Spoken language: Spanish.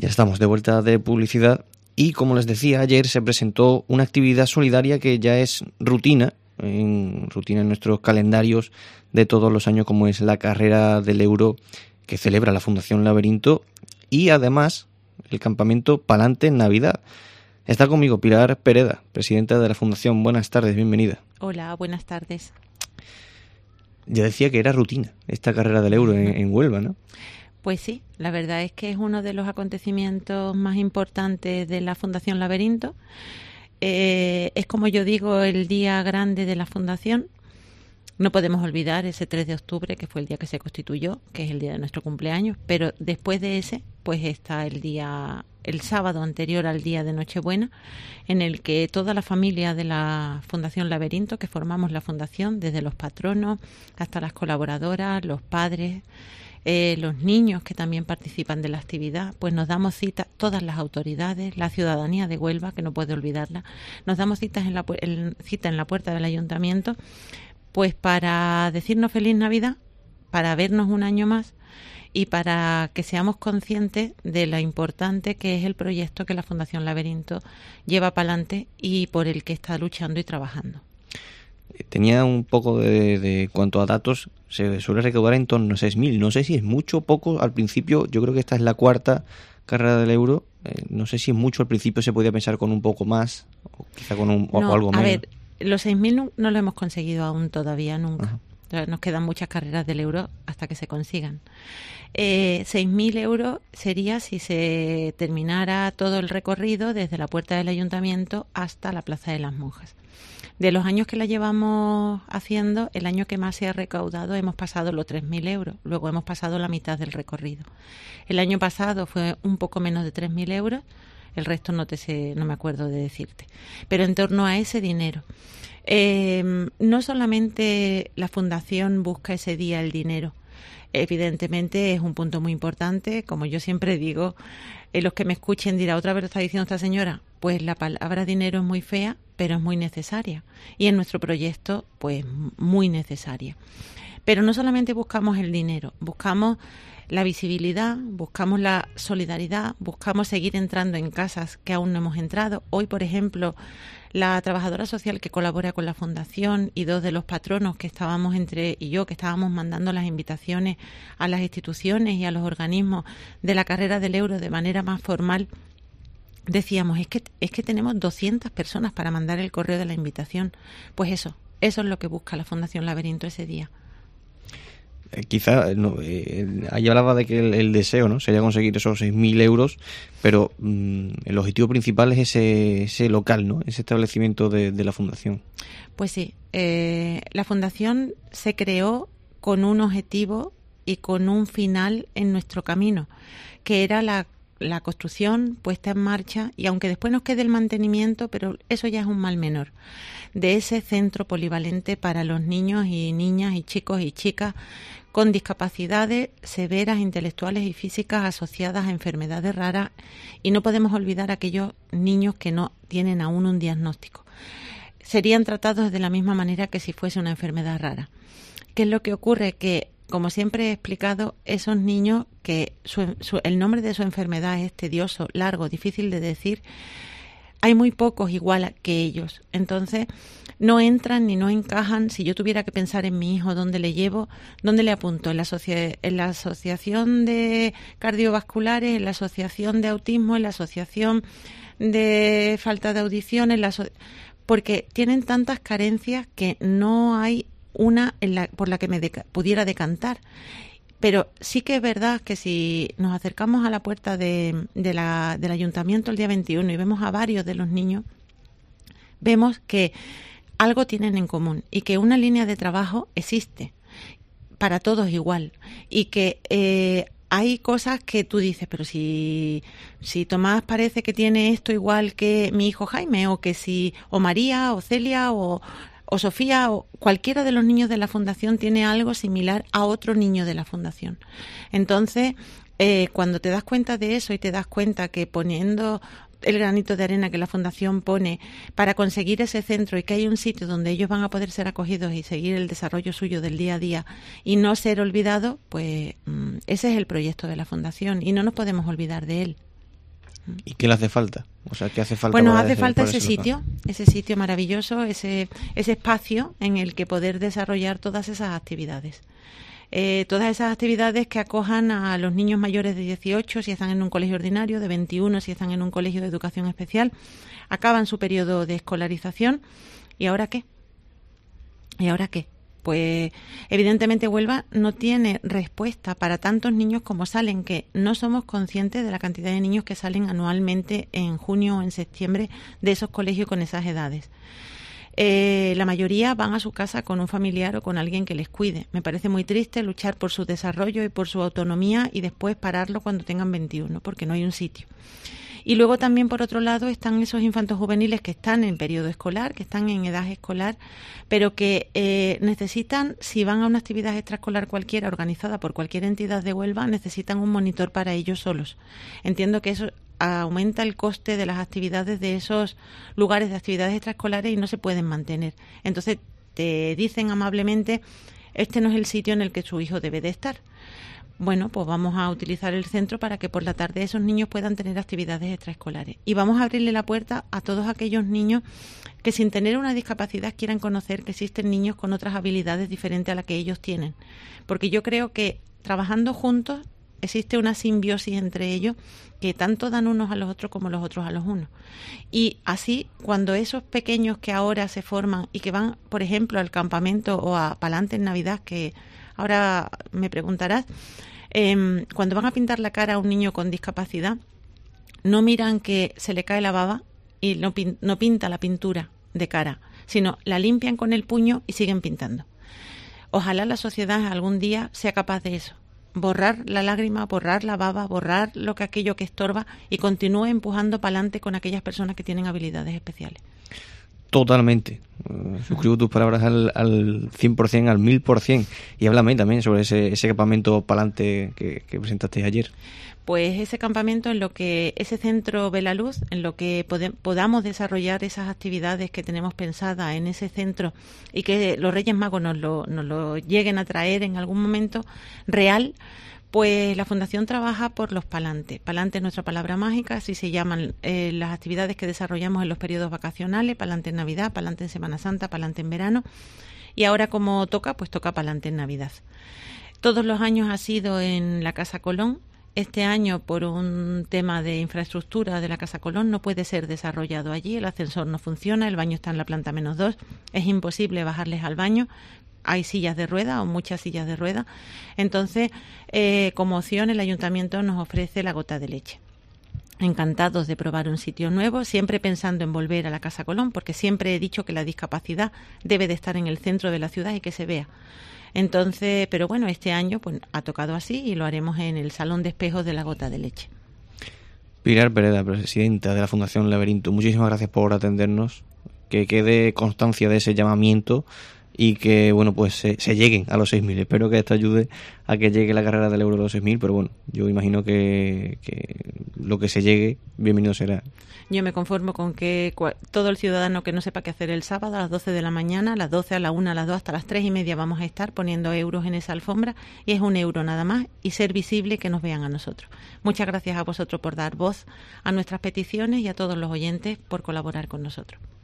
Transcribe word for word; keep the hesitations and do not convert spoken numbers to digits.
Ya estamos de vuelta de publicidad y, como les decía, ayer se presentó una actividad solidaria que ya es rutina, en, rutina en nuestros calendarios de todos los años, como es la carrera del euro que celebra la Fundación Laberinto y además el campamento Palante en Navidad. Está conmigo Pilar Pereda, presidenta de la Fundación. Buenas tardes, bienvenida. Hola, buenas tardes. Ya decía que era rutina esta carrera del euro en, en Huelva, ¿no? Pues sí, la verdad es que es uno de los acontecimientos más importantes de la Fundación Laberinto. Eh, es, como yo digo, el día grande de la Fundación. No podemos olvidar ese tres de octubre, que fue el día que se constituyó, que es el día de nuestro cumpleaños, pero después de ese, pues está el día, el sábado anterior al día de Nochebuena, en el que toda la familia de la Fundación Laberinto, que formamos la Fundación, desde los patronos hasta las colaboradoras, los padres, Eh, los niños que también participan de la actividad, pues nos damos cita, todas las autoridades, la ciudadanía de Huelva, que no puede olvidarla, nos damos citas en la, en, cita en la puerta del ayuntamiento, pues para decirnos feliz Navidad, para vernos un año más y para que seamos conscientes de lo importante que es el proyecto que la Fundación Laberinto lleva para adelante y por el que está luchando y trabajando. Tenía un poco de, de cuanto a datos, se suele recaudar en torno a seis mil. No sé si es mucho o poco. Al principio, yo creo que esta es la cuarta carrera del euro. Eh, no sé si es mucho. Al principio se podía pensar con un poco más, o quizá con un, no, o algo menos. A ver, los seis mil no, no lo hemos conseguido aún todavía, nunca. Ajá. Nos quedan muchas carreras del euro hasta que se consigan. Eh, seis mil euros sería si se terminara todo el recorrido desde la puerta del ayuntamiento hasta la Plaza de las Monjas. De los años que la llevamos haciendo, el año que más se ha recaudado hemos pasado los tres mil euros, luego hemos pasado la mitad del recorrido. El año pasado fue un poco menos de tres mil euros, el resto no te sé, no me acuerdo de decirte, pero en torno a ese dinero. Eh, no solamente la Fundación busca ese día el dinero, evidentemente es un punto muy importante, como yo siempre digo, eh, los que me escuchen dirán, ¿otra vez lo está diciendo esta señora? Pues la palabra dinero es muy fea, pero es muy necesaria. Y en nuestro proyecto, pues muy necesaria. Pero no solamente buscamos el dinero, buscamos la visibilidad, buscamos la solidaridad, buscamos seguir entrando en casas que aún no hemos entrado. Hoy, por ejemplo, la trabajadora social que colabora con la Fundación y dos de los patronos que estábamos entre y yo, que estábamos mandando las invitaciones a las instituciones y a los organismos de la carrera del euro de manera más formal, decíamos, es que es que tenemos doscientas personas para mandar el correo de la invitación. Pues eso, eso es lo que busca la Fundación Laberinto ese día. Eh, quizá, no, eh, ahí hablaba de que el, el deseo, ¿no?, sería conseguir esos seis mil euros, pero mmm, el objetivo principal es ese, ese local, ¿no?, ese establecimiento de, de la Fundación. Pues sí, eh, la Fundación se creó con un objetivo y con un final en nuestro camino, que era la la construcción puesta en marcha, y aunque después nos quede el mantenimiento, pero eso ya es un mal menor, de ese centro polivalente para los niños y niñas y chicos y chicas con discapacidades severas, intelectuales y físicas asociadas a enfermedades raras, y no podemos olvidar a aquellos niños que no tienen aún un diagnóstico. Serían tratados de la misma manera que si fuese una enfermedad rara. ¿Qué es lo que ocurre? Que, como siempre he explicado, esos niños que su, su, el nombre de su enfermedad es tedioso, largo, difícil de decir, hay muy pocos igual que ellos. Entonces, no entran ni no encajan. Si yo tuviera que pensar en mi hijo, ¿dónde le llevo? ¿Dónde le apunto? ¿En la, asocia- en la asociación de cardiovasculares? ¿En la asociación de autismo? ¿En la asociación de falta de audición? En la aso- porque tienen tantas carencias que no hay una en la, por la que me deca- pudiera decantar. Pero sí que es verdad que si nos acercamos a la puerta de, de la, del ayuntamiento el día veintiuno y vemos a varios de los niños, vemos que algo tienen en común y que una línea de trabajo existe para todos igual, y que eh, hay cosas que tú dices, pero si, si Tomás parece que tiene esto igual que mi hijo Jaime, o que si o María o Celia o o Sofía o cualquiera de los niños de la Fundación tiene algo similar a otro niño de la Fundación. Entonces, eh, cuando te das cuenta de eso y te das cuenta que poniendo el granito de arena que la Fundación pone para conseguir ese centro, y que hay un sitio donde ellos van a poder ser acogidos y seguir el desarrollo suyo del día a día y no ser olvidados, pues ese es el proyecto de la Fundación y no nos podemos olvidar de él. ¿Y qué le hace falta? O sea, ¿qué hace falta? Bueno, para hace ese, falta para ese ese sitio, local? ese sitio maravilloso, ese, ese espacio en el que poder desarrollar todas esas actividades. Eh, todas esas actividades que acojan a los niños mayores de dieciocho si están en un colegio ordinario, de veintiuno si están en un colegio de educación especial, acaban su periodo de escolarización. ¿Y ahora qué? ¿Y ahora qué? Pues evidentemente Huelva no tiene respuesta para tantos niños como salen, que no somos conscientes de la cantidad de niños que salen anualmente en junio o en septiembre de esos colegios con esas edades. Eh, la mayoría van a su casa con un familiar o con alguien que les cuide. Me parece muy triste luchar por su desarrollo y por su autonomía y después pararlo cuando tengan veintiuno, porque no hay un sitio. Y luego también, por otro lado, están esos infantos juveniles que están en periodo escolar, que están en edad escolar, pero que eh, necesitan, si van a una actividad extraescolar cualquiera, organizada por cualquier entidad de Huelva, necesitan un monitor para ellos solos. Entiendo que eso aumenta el coste de las actividades de esos lugares de actividades extraescolares y no se pueden mantener. Entonces, te dicen amablemente, este no es el sitio en el que su hijo debe de estar. Bueno, pues vamos a utilizar el centro para que por la tarde esos niños puedan tener actividades extraescolares. Y vamos a abrirle la puerta a todos aquellos niños que sin tener una discapacidad quieran conocer que existen niños con otras habilidades diferentes a las que ellos tienen. Porque yo creo que trabajando juntos existe una simbiosis entre ellos que tanto dan unos a los otros como los otros a los unos. Y así, cuando esos pequeños que ahora se forman y que van, por ejemplo, al campamento o a Palante en Navidad, que ahora me preguntarás, Eh, cuando van a pintar la cara a un niño con discapacidad, no miran que se le cae la baba y no, pin- no pinta la pintura de cara, sino la limpian con el puño y siguen pintando. Ojalá la sociedad algún día sea capaz de eso, borrar la lágrima, borrar la baba, borrar lo que aquello que estorba y continúe empujando para adelante con aquellas personas que tienen habilidades especiales. Totalmente. Uh, suscribo tus palabras al, al cien por ciento, al mil por ciento. Y háblame también sobre ese, ese campamento Palante que, que presentaste ayer. Pues ese campamento, en lo que ese centro ve la luz, en lo que pode, podamos desarrollar esas actividades que tenemos pensadas en ese centro y que los Reyes Magos nos lo, nos lo lleguen a traer en algún momento real, pues la Fundación trabaja por los Palante. Palante es nuestra palabra mágica, así se llaman eh, las actividades que desarrollamos en los periodos vacacionales, Palante en Navidad, Palante en Semana Santa, Palante en verano, y ahora como toca, pues toca Palante en Navidad. Todos los años ha sido en la Casa Colón. Este año, por un tema de infraestructura de la Casa Colón, no puede ser desarrollado allí, el ascensor no funciona, el baño está en la planta menos dos, es imposible bajarles al baño. Hay sillas de rueda o muchas sillas de rueda. Entonces, eh, como opción, el ayuntamiento nos ofrece la gota de leche. Encantados de probar un sitio nuevo, siempre pensando en volver a la Casa Colón, porque siempre he dicho que la discapacidad debe de estar en el centro de la ciudad y que se vea. Entonces, pero bueno, este año pues ha tocado así y lo haremos en el Salón de Espejos de la Gota de Leche. Pilar Pereda, presidenta de la Fundación Laberinto, muchísimas gracias por atendernos. Que quede constancia de ese llamamiento y que, bueno, pues se, se lleguen a los seis mil. Espero que esto ayude a que llegue la carrera del Euro de los seis mil, pero bueno, yo imagino que, que lo que se llegue, bienvenido será. Yo me conformo con que cua- todo el ciudadano que no sepa qué hacer el sábado a las doce de la mañana, a las doce, a la una, a las dos, hasta las tres y media vamos a estar poniendo euros en esa alfombra y es un euro nada más y ser visible y que nos vean a nosotros. Muchas gracias a vosotros por dar voz a nuestras peticiones y a todos los oyentes por colaborar con nosotros.